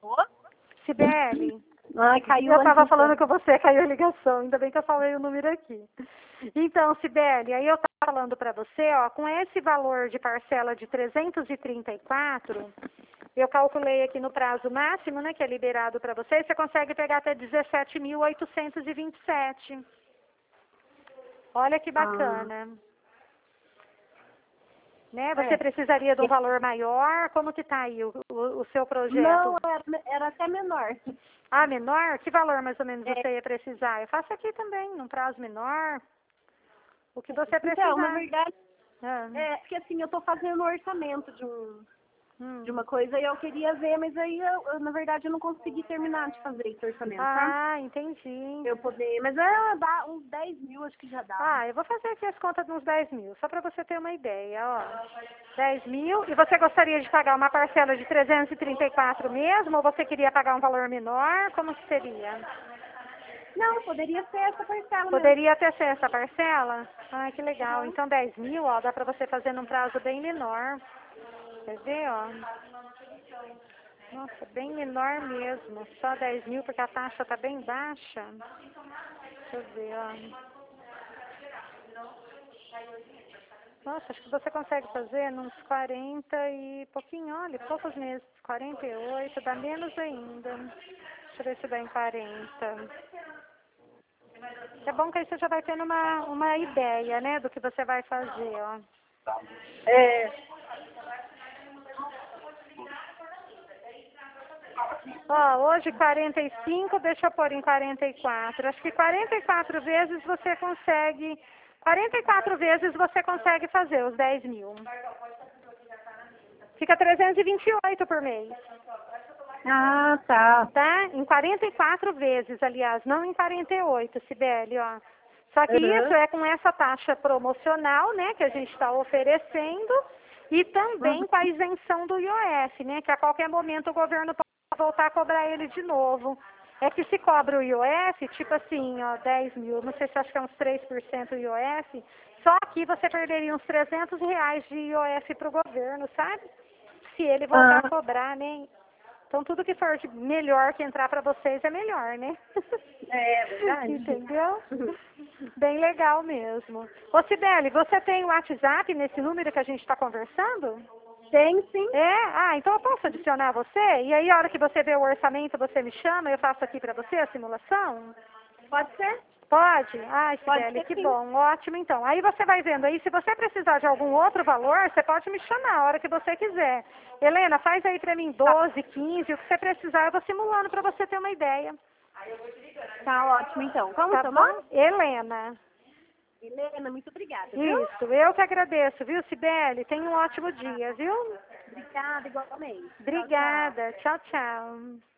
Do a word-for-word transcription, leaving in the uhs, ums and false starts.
Ô? Sibeli. Ai, caiu. Eu estava falando com você, caiu a ligação. Ainda bem que eu falei o número aqui. Então, Sibeli, aí eu estava falando para você, ó, com esse valor de parcela de trezentos e trinta e quatro, eu calculei aqui no prazo máximo, né, que é liberado para você, você consegue pegar até dezessete mil oitocentos e vinte e sete. Olha que bacana. Ah. Né? Você é. precisaria de um valor maior? Como que tá aí o, o, o seu projeto? Não, era, era até menor. Ah, menor? Que valor mais ou menos é. você ia precisar? Eu faço aqui também, num prazo menor. O que você precisar. Então, na verdade, ah. é porque assim, eu tô fazendo um orçamento de um... de uma coisa e eu queria ver, mas aí eu, eu, na verdade eu não consegui terminar de fazer esse orçamento, ah, tá? Ah, entendi. Eu poder, mas é, dá uns dez mil, acho que já dá. Ah, eu vou fazer aqui as contas de uns dez mil, só para você ter uma ideia, ó. dez mil, e você gostaria de pagar uma parcela de trezentos e trinta e quatro mesmo, ou você queria pagar um valor menor? Como que seria? Não, poderia ser essa parcela Poderia mesmo. Ter ser essa parcela? Ai, que legal. Uhum. Então dez mil, ó, dá para você fazer num prazo bem menor. Quer ver, ó? Nossa, bem menor mesmo. Só dez mil, porque a taxa tá bem baixa. Deixa eu ver, ó. Nossa, acho que você consegue fazer uns quarenta e pouquinho, olha, poucos meses. quarenta e oito, dá menos ainda. Deixa eu ver se dá em quarenta. É bom que aí você já vai tendo uma, uma ideia, né, do que você vai fazer, ó. É. Ó, hoje quarenta e cinco, deixa eu pôr em quarenta e quatro. Acho que quarenta e quatro vezes você consegue... quarenta e quatro vezes você consegue fazer os dez mil. Fica trezentos e vinte e oito por mês. Ah, tá. Tá? Em quarenta e quatro vezes, aliás, não em quarenta e oito, Sibeli, ó. Só que uhum. Isso é com essa taxa promocional, né, que a gente está oferecendo, e também uhum. com a isenção do I O F, né, que a qualquer momento o governo pode voltar a cobrar ele de novo. É que se cobra o I O F, tipo assim, ó, dez mil, não sei se acho que é uns três por cento I O F, só que você perderia uns trezentos reais de I O F para o governo, sabe? Se ele voltar ah. a cobrar, né? Então, tudo que for melhor que entrar para vocês é melhor, né? É verdade. Entendeu? Bem legal mesmo. Ô, Sibeli, você tem o WhatsApp nesse número que a gente está conversando? Tem, sim. É? Ah, então eu posso adicionar você? E aí, a hora que você vê o orçamento, você me chama, eu faço aqui para você a simulação? Pode ser. Pode? Ai, Sibeli, que sim. Bom. Ótimo, então. Aí você vai vendo aí, se você precisar de algum outro valor, você pode me chamar a hora que você quiser. Helena, faz aí pra mim doze, quinze, o que você precisar, eu vou simulando pra você ter uma ideia. Tá ótimo, então. Como tá seu bom? nome? Helena. Helena, muito obrigada, viu? Isso, eu que agradeço, viu, Sibeli? Tenha um ótimo dia, viu? Obrigada, igualmente. Obrigada. Tchau, tchau. tchau.